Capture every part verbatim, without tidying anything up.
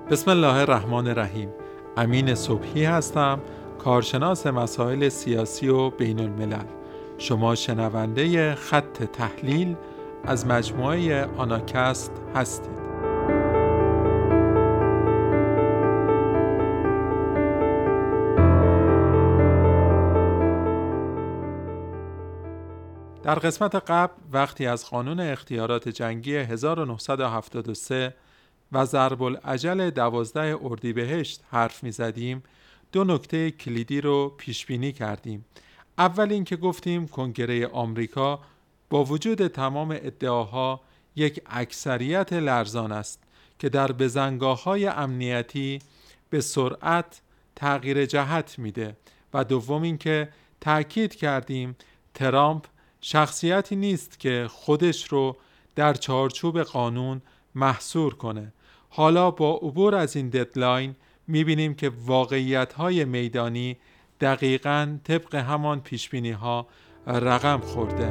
بسم الله الرحمن الرحیم. امین صبحی هستم، کارشناس مسائل سیاسی و بین الملل. شما شنونده خط تحلیل از مجموعه آناکست هستید. در قسمت قبل وقتی از قانون اختیارات جنگی هزار و نهصد و هفتاد و سه و ضرب الاجل دوازده اردیبهشت حرف می زدیم، دو نکته کلیدی رو پیش بینی کردیم. اول این که گفتیم کنگره آمریکا با وجود تمام ادعاها یک اکثریت لرزان است که در بزنگاه‌های امنیتی به سرعت تغییر جهت میده. و دوم این که تأکید کردیم ترامپ شخصیتی نیست که خودش رو در چارچوب قانون محصور کنه. حالا با عبور از این ددلاین میبینیم که واقعیت‌های میدانی دقیقاً طبق همان پیشبینی‌ها رقم خورده.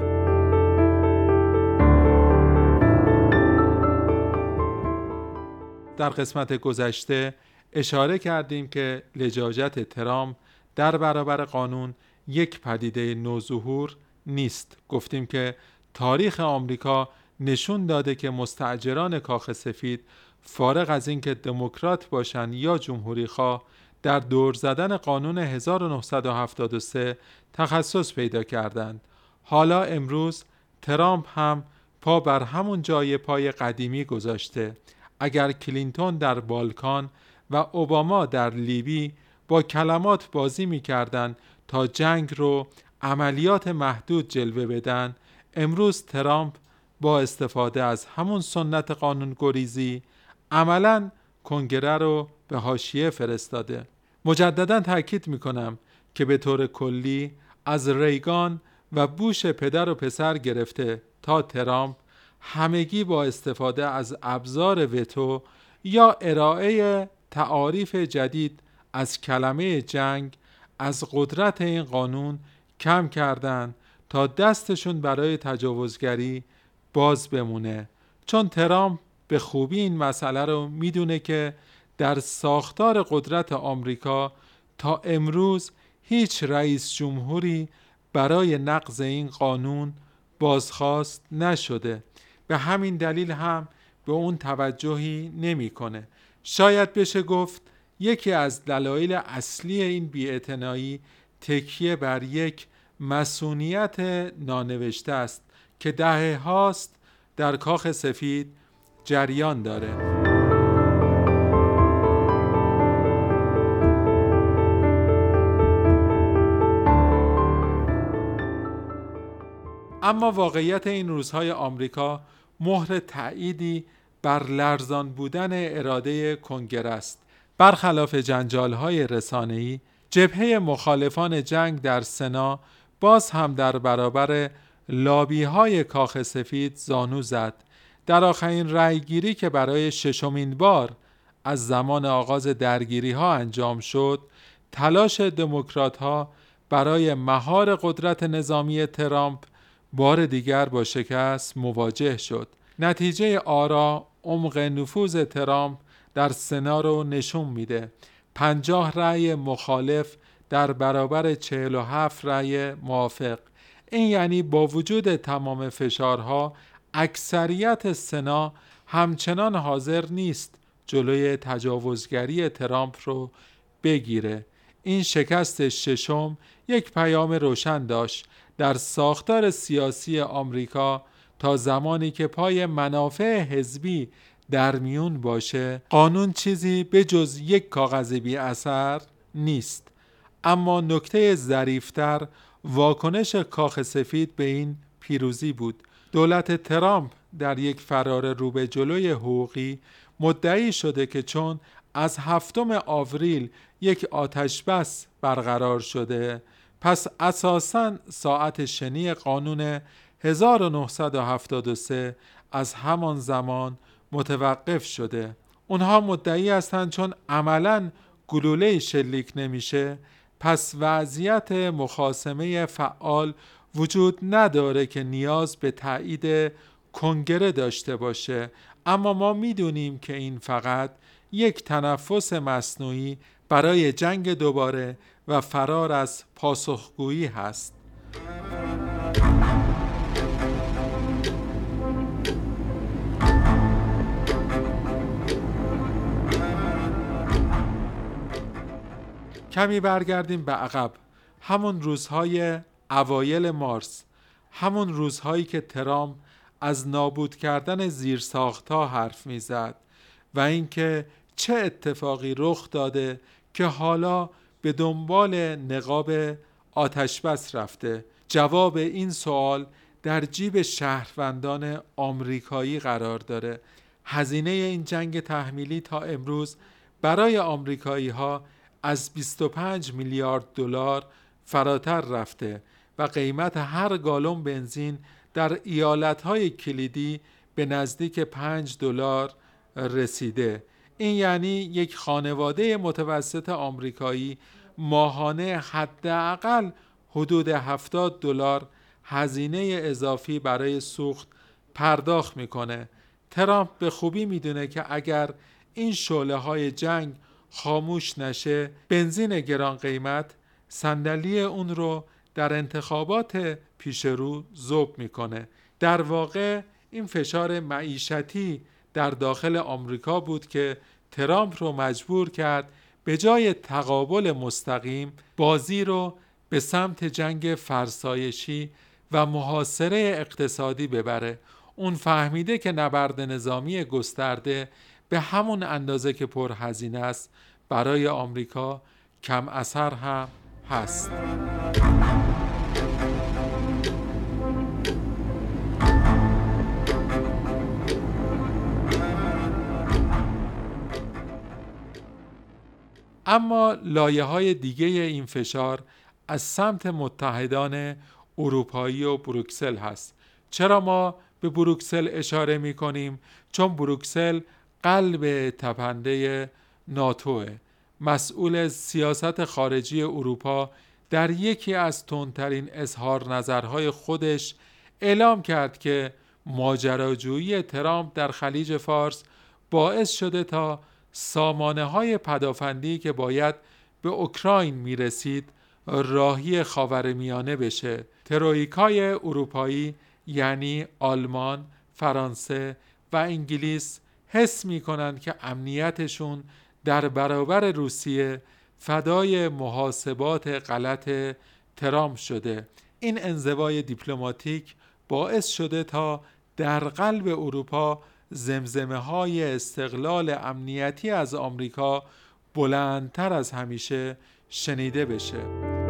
در قسمت گذشته اشاره کردیم که لجاجت ترامپ در برابر قانون یک پدیده نوظهور نیست. گفتیم که تاریخ آمریکا نشون داده که مستاجران کاخ سفید فارغ از اینکه دموکرات باشن یا جمهوری خواه در دور زدن قانون هزار و نهصد و هفتاد و سه تخصص پیدا کردند. حالا امروز ترامپ هم پا بر همون جای پای قدیمی گذاشته. اگر کلینتون در بالکان و اوباما در لیبی با کلمات بازی می‌کردند تا جنگ رو عملیات محدود جلوه بدن، امروز ترامپ با استفاده از همون سنت قانون گریزی عملاً کنگره رو به حاشیه فرستاده. مجدداً تأکید میکنم که به طور کلی از ریگان و بوش پدر و پسر گرفته تا ترامپ همگی با استفاده از ابزار وتو یا ارائه تعاریف جدید از کلمه جنگ از قدرت این قانون کم کردن تا دستشون برای تجاوزگری باز بمونه. چون ترامپ به خوبی این مسئله رو میدونه که در ساختار قدرت آمریکا تا امروز هیچ رئیس جمهوری برای نقض این قانون بازخواست نشده. به همین دلیل هم به اون توجهی نمیکنه. شاید بشه گفت یکی از دلایل اصلی این بی‌اعتنایی تکیه بر یک مصونیت نانوشته است که دهه هاست در کاخ سفید جریان داره. اما واقعیت این روزهای آمریکا مهر تأییدی بر لرزان بودن اراده کنگره است. برخلاف جنجال‌های رسانه‌ای، جبهه مخالفان جنگ در سنا باز هم در برابر لابی‌های کاخ سفید زانو زد. در آخرین رأیگیری که برای ششمین بار از زمان آغاز درگیری‌ها انجام شد، تلاش دموکرات‌ها برای مهار قدرت نظامی ترامپ بار دیگر با شکست مواجه شد. نتیجه آرا عمق نفوذ ترامپ در سنا رو نشون میده. پنجاه رأی مخالف در برابر چهل و هفت رأی موافق. این یعنی با وجود تمام فشارها اکثریت سنا همچنان حاضر نیست جلوی تجاوزگری ترامپ رو بگیره. این شکست ششم یک پیام روشن داشت در ساختار سیاسی آمریکا: تا زمانی که پای منافع حزبی در میون باشه، قانون چیزی به جز یک کاغذ بی اثر نیست. اما نکته ظریف‌تر واکنش کاخ سفید به این پیروزی بود. دولت ترامپ در یک فرار رو به جلوی حقوقی مدعی شده که چون از هفتم آوریل یک آتش بس برقرار شده، پس اساساً ساعت شنی قانون هزار و نهصد و هفتاد و سه از همان زمان متوقف شده. اونها مدعی هستند چون عملاً گلوله شلیک نمیشه، پس وضعیت مخاصمه فعال وجود نداره که نیاز به تایید کنگره داشته باشه. اما ما میدونیم که این فقط یک تنفس مصنوعی برای جنگ دوباره و فرار از پاسخگویی هست. کمی برگردیم به عقب. همون روزهای اوایل مارس، همون روزهایی که ترامپ از نابود کردن زیرساخت‌ها حرف می‌زد و اینکه چه اتفاقی رخ داده که حالا به دنبال نقاب آتشبس رفته. جواب این سوال در جیب شهروندان آمریکایی قرار داره. هزینه این جنگ تحمیلی تا امروز برای آمریکایی‌ها از بیست و پنج میلیارد دلار فراتر رفته و قیمت هر گالون بنزین در ایالت‌های کلیدی به نزدیک پنج دلار رسیده. این یعنی یک خانواده متوسط آمریکایی ماهانه حداقل حدود هفتاد دلار هزینه اضافی برای سوخت پرداخت میکنه. ترامپ به خوبی میدونه که اگر این شعله‌های جنگ خاموش نشه، بنزین گران قیمت صندلی اون رو در انتخابات پیش رو ذوب میکنه. در واقع این فشار معیشتی در داخل آمریکا بود که ترامپ رو مجبور کرد به جای تقابل مستقیم بازی رو به سمت جنگ فرسایشی و محاصره اقتصادی ببره. اون فهمیده که نبرد نظامی گسترده به همون اندازه که پرهزینه است برای آمریکا کم اثر هم هست. اما لایه‌های دیگه این فشار از سمت متحدان اروپایی و بروکسل هست. چرا ما به بروکسل اشاره می کنیم؟ چون بروکسل قلب تپنده ناتوه. مسئول سیاست خارجی اروپا در یکی از تندترین اظهار نظرهای خودش اعلام کرد که ماجراجویی ترامپ در خلیج فارس باعث شده تا سامانه های پدافندی که باید به اوکراین می رسید راهی خاورمیانه بشه. ترویکای اروپایی یعنی آلمان، فرانسه و انگلیس حس می کنند که امنیتشون در برابر روسیه فدای محاسبات غلط ترامپ شده. این انزوای دیپلماتیک باعث شده تا در قلب اروپا زمزمه های استقلال امنیتی از آمریکا بلندتر از همیشه شنیده بشه.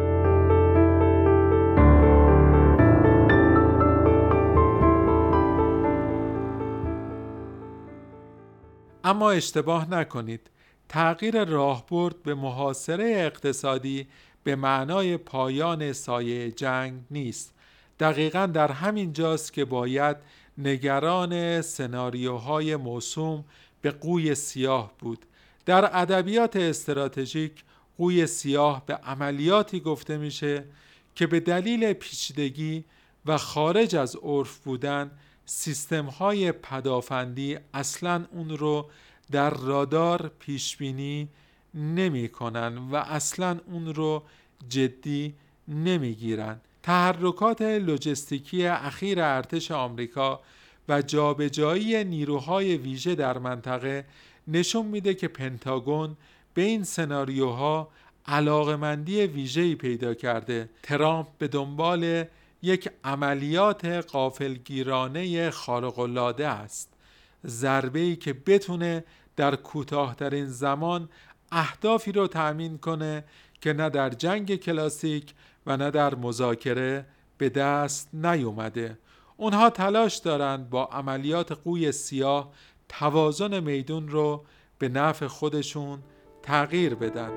اما اشتباه نکنید، تغییر راهبرد به محاصره اقتصادی به معنای پایان سایه جنگ نیست. دقیقاً در همین جاست که باید نگران سناریوهای موسوم به قوی سیاه بود. در ادبیات استراتژیک قوی سیاه به عملیاتی گفته میشه که به دلیل پیچیدگی و خارج از عرف بودن سیستم‌های پدافندی اصلاً اون رو در رادار پیشبینی نمی کنن و اصلاً اون رو جدی نمی گیرن. تحرکات لوجستیکی اخیر ارتش آمریکا و جابجایی نیروهای ویژه در منطقه نشون میده که پنتاگون به این سناریوها علاقمندی ویژه‌ای پیدا کرده. ترامپ به دنبال یک عملیات غافلگیرانه خارق‌العاده است. ضربه‌ای که بتونه در کوتاه‌ترین زمان اهدافی رو تأمین کنه که نه در جنگ کلاسیک و نه در مذاکره به دست نیومده. اونها تلاش دارند با عملیات قوی سیاه توازن میدون رو به نفع خودشون تغییر بدن.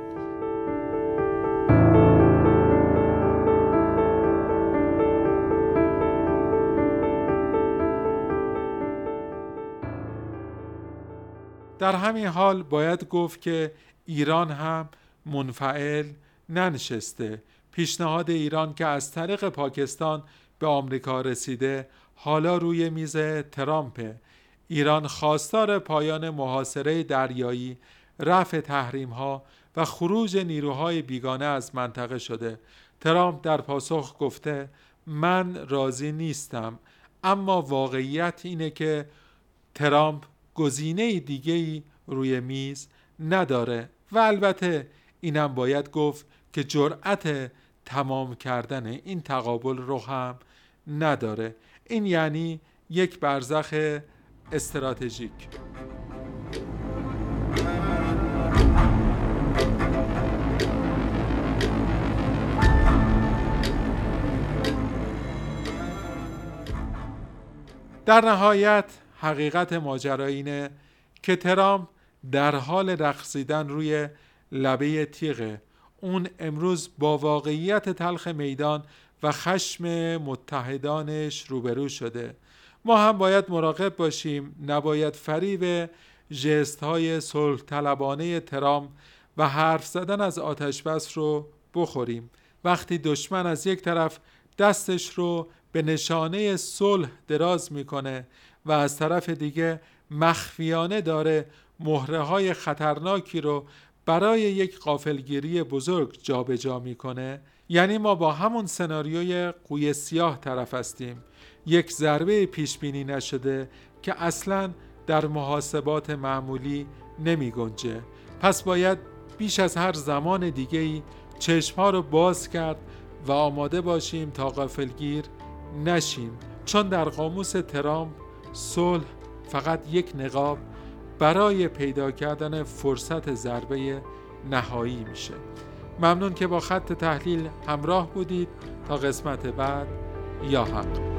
در همین حال باید گفت که ایران هم منفعل ننشسته. پیشنهاد ایران که از طریق پاکستان به آمریکا رسیده حالا روی میز ترامپه. ایران خواستار پایان محاصره دریایی، رفع تحریم‌ها و خروج نیروهای بیگانه از منطقه شده. ترامپ در پاسخ گفته من راضی نیستم، اما واقعیت اینه که ترامپ گزینه دیگه‌ای روی میز نداره و البته اینم باید گفت که جرأت تمام کردن این تقابل رو هم نداره. این یعنی یک برزخ استراتژیک. در نهایت حقیقت ماجرا اینه که ترامپ در حال رقصیدن روی لبه تیغه. اون امروز با واقعیت تلخ میدان و خشم متحدانش روبرو شده. ما هم باید مراقب باشیم، نباید فریب ژست های صلح طلبانه ترامپ و حرف زدن از آتش بس رو بخوریم. وقتی دشمن از یک طرف دستش رو به نشانه صلح دراز میکنه و از طرف دیگه مخفیانه داره مهره های خطرناکی رو برای یک غافلگیری بزرگ جابجا میکنه، یعنی ما با همون سناریوی قوی سیاه طرف هستیم. یک ضربه پیش بینی نشده که اصلاً در محاسبات معمولی نمی گنجه. پس باید بیش از هر زمان دیگه‌ای چشم‌ها رو باز کرد و آماده باشیم تا غافلگیر نشیم، چون در قاموس ترامپ صلح فقط یک نقاب برای پیدا کردن فرصت ضربه نهایی میشه. ممنون که با خط تحلیل همراه بودید. تا قسمت بعد، یا حق.